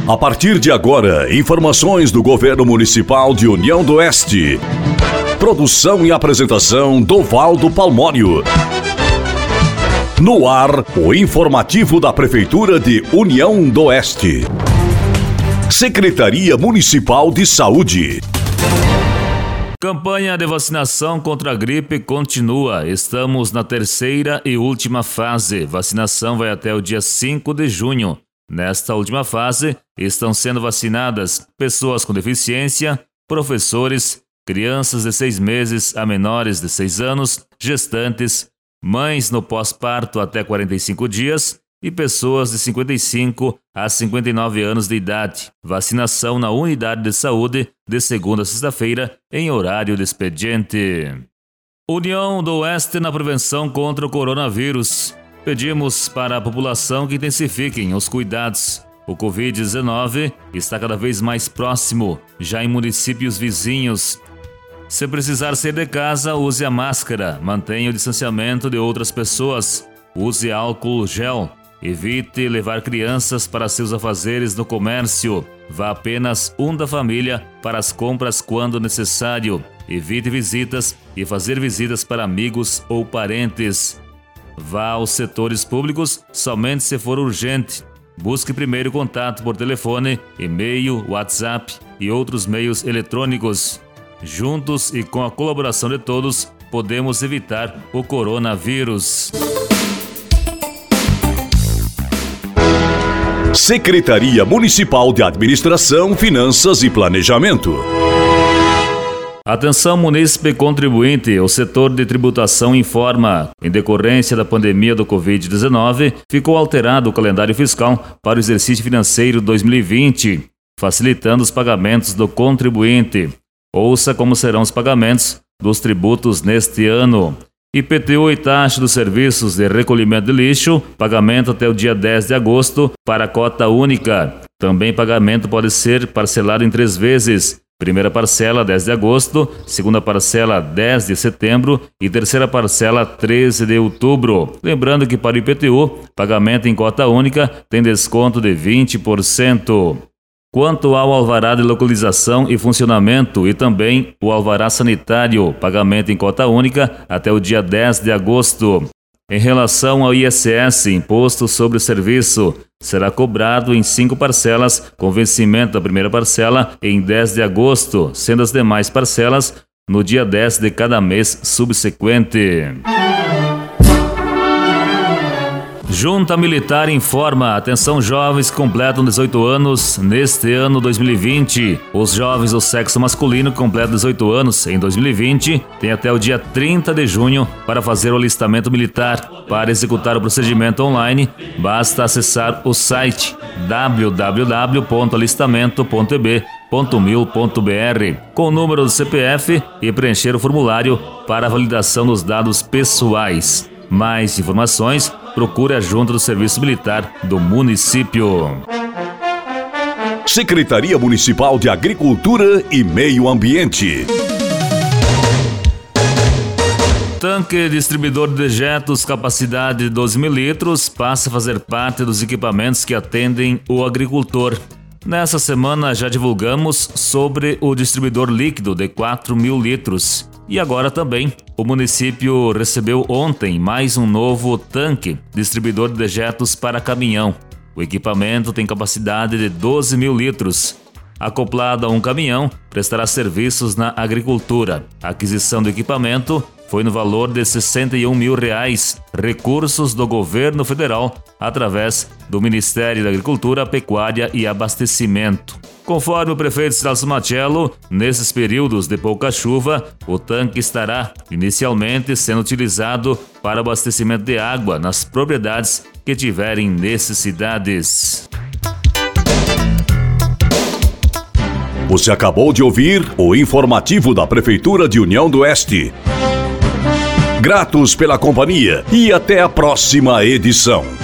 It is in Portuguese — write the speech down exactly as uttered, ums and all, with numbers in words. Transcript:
A partir de agora, informações do Governo Municipal de União do Oeste. Produção e apresentação Dovaldo Palmório. No ar, o informativo da Prefeitura de União do Oeste. Secretaria Municipal de Saúde. Campanha de vacinação contra a gripe continua. Estamos na terceira e última fase. Vacinação vai até o dia cinco de junho. Nesta última fase, estão sendo vacinadas pessoas com deficiência, professores, crianças de seis meses a menores de seis anos, gestantes, mães no pós-parto até quarenta e cinco dias e pessoas de cinquenta e cinco a cinquenta e nove anos de idade. Vacinação na unidade de saúde de segunda a sexta-feira em horário de expediente. União do Oeste na prevenção contra o coronavírus. Pedimos para a população que intensifiquem os cuidados. O covid dezenove está cada vez mais próximo, já em municípios vizinhos. Se precisar sair de casa, use a máscara, mantenha o distanciamento de outras pessoas, use álcool gel, evite levar crianças para seus afazeres no comércio, vá apenas um da família para as compras quando necessário, evite visitas e fazer visitas para amigos ou parentes. Vá aos setores públicos somente se for urgente. Busque primeiro contato por telefone, e-mail, WhatsApp e outros meios eletrônicos. Juntos e com a colaboração de todos, podemos evitar o coronavírus. Secretaria Municipal de Administração, Finanças e Planejamento. Atenção munícipe e contribuinte, o setor de tributação informa. Em decorrência da pandemia do covid dezenove, ficou alterado o calendário fiscal para o exercício financeiro dois mil e vinte, facilitando os pagamentos do contribuinte. Ouça como serão os pagamentos dos tributos neste ano. I P T U e taxa dos serviços de recolhimento de lixo, pagamento até o dia dez de agosto para a cota única. Também pagamento pode ser parcelado em três vezes. Primeira parcela, dez de agosto, segunda parcela, dez de setembro e terceira parcela, treze de outubro. Lembrando que para o I P T U, pagamento em cota única tem desconto de vinte por cento. Quanto ao alvará de localização e funcionamento e também o alvará sanitário, pagamento em cota única até o dia dez de agosto. Em relação ao I S S, Imposto sobre o Serviço, será cobrado em cinco parcelas, com vencimento da primeira parcela em dez de agosto, sendo as demais parcelas no dia dez de cada mês subsequente. Junta Militar informa, atenção jovens que completam dezoito anos neste ano dois mil e vinte. Os jovens do sexo masculino que completam dezoito anos em dois mil e vinte têm até o dia trinta de junho para fazer o alistamento militar. Para executar o procedimento online, basta acessar o site w w w ponto alistamento ponto e b ponto mil ponto b r com o número do C P F e preencher o formulário para a validação dos dados pessoais. Mais informações, procure a Junta do Serviço Militar do município. Secretaria Municipal de Agricultura e Meio Ambiente. Tanque distribuidor de dejetos, capacidade de doze mil litros, passa a fazer parte dos equipamentos que atendem o agricultor. Nessa semana já divulgamos sobre o distribuidor líquido de quatro mil litros. E agora também, o município recebeu ontem mais um novo tanque distribuidor de dejetos para caminhão. O equipamento tem capacidade de doze mil litros. Acoplado a um caminhão, prestará serviços na agricultura. A aquisição do equipamento foi no valor de sessenta e um mil reais, recursos do governo federal através do Ministério da Agricultura, Pecuária e Abastecimento. Conforme o prefeito Celso Machello, nesses períodos de pouca chuva, o tanque estará inicialmente sendo utilizado para abastecimento de água nas propriedades que tiverem necessidades. Você acabou de ouvir o informativo da Prefeitura de União do Oeste. Gratos pela companhia e até a próxima edição.